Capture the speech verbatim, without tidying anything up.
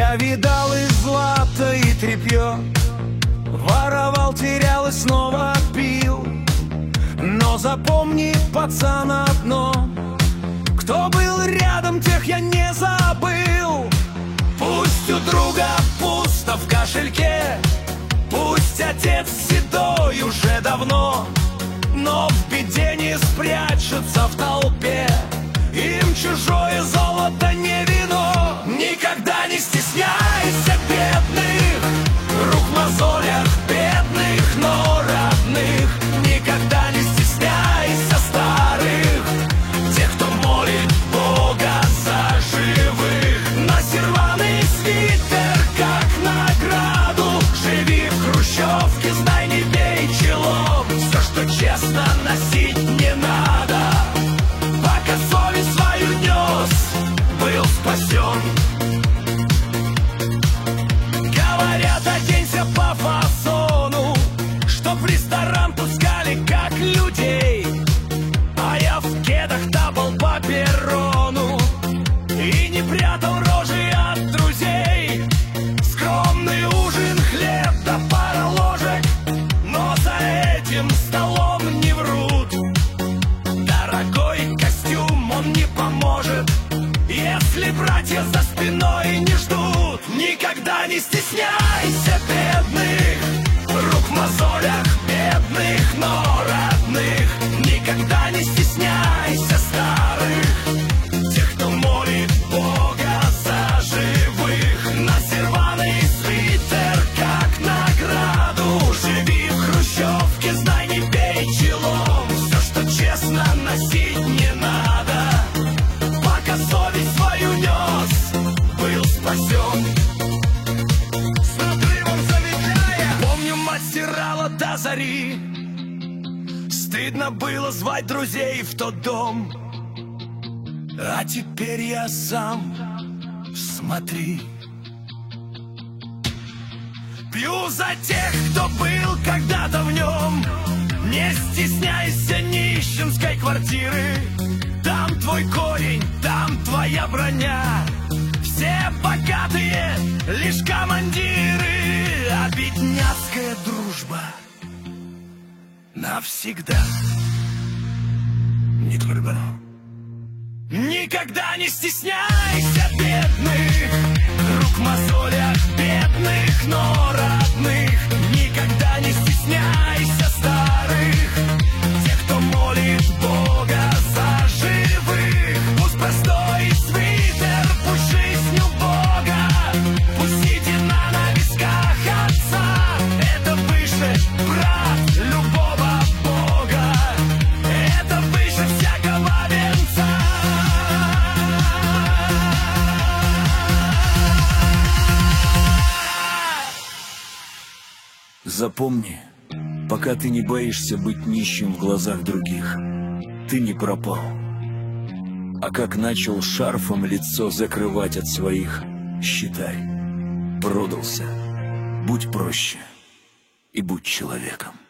Я видал и злато, и тряпье, воровал, терял и снова пил. Но запомни, пацан, одно: кто был рядом, тех я не забыл. Пусть у друга пусто в кошельке, пусть отец седой уже давно, но в беде не спрячутся в толпе, им чужое золото не вино. Никогда не стесняйся бедных, рук в мозолях бедных, но родных. Никогда не стесняйся старых, тех, кто молит Бога за живых. Носи рваный свитер как награду, живи в хрущевке, знай, не бей челом. Все, что честно, носить не надо, пока совесть свою нес, был спасен. Говорят, оденься по фасону, чтоб в ресторан пускали как людей. А я в кедах топал по перрону и не прятал рожи от друзей. Скромный ужин, хлеб да пара ложек, но за этим столом не врут. Дорогой костюм, он не поможет, если братья за спиной не ждут. Никогда не стесняйся бедных, рук в мозолях бедных, но родных. Никогда не стесняйся старых, тех, кто молит Бога за живых. Носи рваный свитер как награду, живи в хрущевке, знай, не бей челом. Все, что честно, носить не надо, пока совесть свою нес, был спасен. С надрывом замедляя, помню, мать стирала до зари, стыдно было звать друзей в тот дом. А теперь я сам, смотри, пью за тех, кто был когда-то в нем. Не стесняйся нищенской квартиры, там твой корень, там твоя броня. Все богатые лишь командиры, а бедняцкая дружба навсегда. Не твердо. Никогда не стесняйся бедных, рук в мозолях бедных, но родных. Никогда не стесняйся старых, тех, кто молит Бога за живых. Пусть простой свитер, пусть жизнь убога, пусть седина на висках отца. Это выше, брат, любого бога, это выше всякого венца. Запомни, пока ты не боишься быть нищим в глазах других, ты не пропал. А как начал шарфом лицо закрывать от своих, считай, продался. Будь проще и будь человеком.